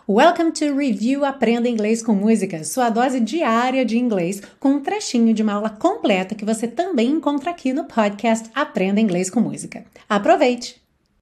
Welcome to Review Aprenda Inglês com Música, sua dose diária de inglês com um trechinho de uma aula completa que você também encontra aqui no podcast Aprenda Inglês com Música. Aproveite!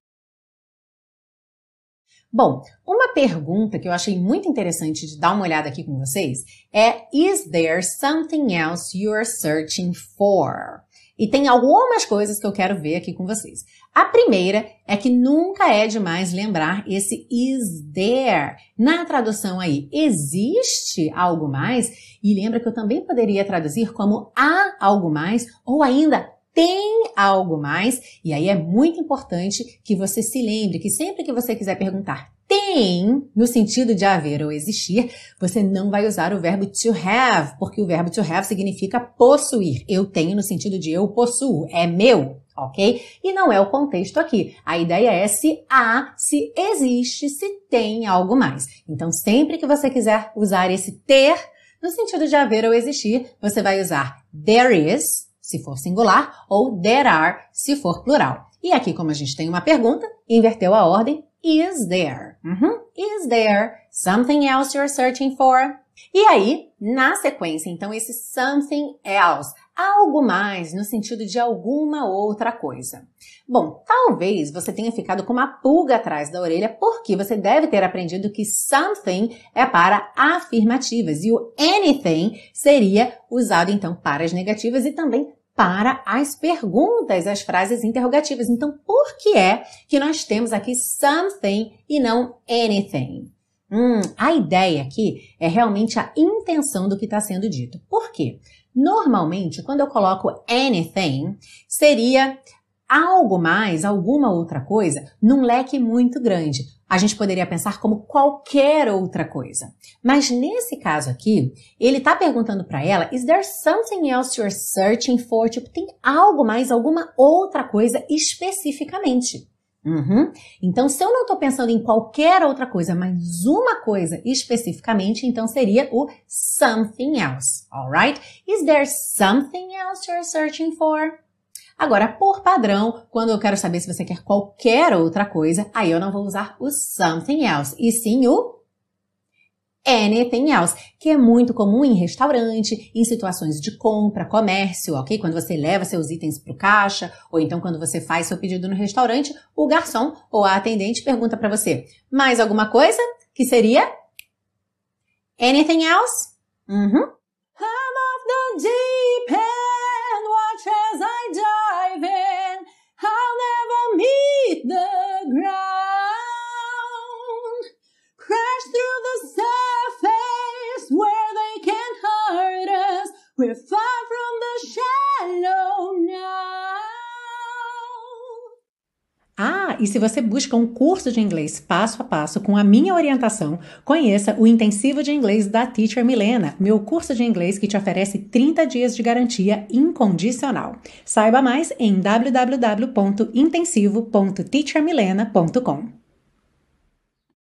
Bom, uma pergunta que eu achei muito interessante de dar uma olhada aqui com vocês é Is there something else you're searching for? E tem algumas coisas que eu quero ver aqui com vocês. A primeira é que nunca é demais lembrar esse is there. Na tradução aí, existe algo mais? E lembra que eu também poderia traduzir como há algo mais ou ainda tem algo mais? E aí é muito importante que você se lembre que sempre que você quiser perguntar tem, no sentido de haver ou existir, você não vai usar o verbo to have, porque o verbo to have significa possuir. Eu tenho no sentido de eu possuo, é meu, ok? E não é o contexto aqui. A ideia é se há, se existe, se tem algo mais. Então, sempre que você quiser usar esse ter, no sentido de haver ou existir, você vai usar there is, se for singular, ou there are, se for plural. E aqui, como a gente tem uma pergunta, inverteu a ordem, is there? Is there something else you're searching for? E aí, na sequência, então, esse something else, algo mais no sentido de alguma outra coisa. Bom, talvez você tenha ficado com uma pulga atrás da orelha porque você deve ter aprendido que something é para afirmativas e o anything seria usado, então, para as negativas e também para as perguntas, as frases interrogativas. Então, por que é que nós temos aqui something e não anything? A ideia aqui é realmente a intenção do que está sendo dito. Por quê? Normalmente, quando eu coloco anything, seria algo mais, alguma outra coisa, num leque muito grande. A gente poderia pensar como qualquer outra coisa. Mas nesse caso aqui, ele está perguntando para ela, is there something else you're searching for? Tipo, tem algo mais, alguma outra coisa especificamente. Então, se eu não estou pensando em qualquer outra coisa, mas uma coisa especificamente, então seria o something else, alright? Is there something else you're searching for? Agora, por padrão, quando eu quero saber se você quer qualquer outra coisa, aí eu não vou usar o something else, e sim o anything else, que é muito comum em restaurante, em situações de compra, comércio, ok? Quando você leva seus itens para o caixa, ou então quando você faz seu pedido no restaurante, o garçom ou a atendente pergunta para você, mais alguma coisa? Que seria anything else? I'm off the deep end, watch as I dive in, I'll never meet the ground, crash through the surface where they can't hurt us, we're far from the shallow now. E se você busca um curso de inglês passo a passo com a minha orientação, conheça o Intensivo de Inglês da Teacher Milena, meu curso de inglês que te oferece 30 dias de garantia incondicional. Saiba mais em www.intensivo.teachermilena.com.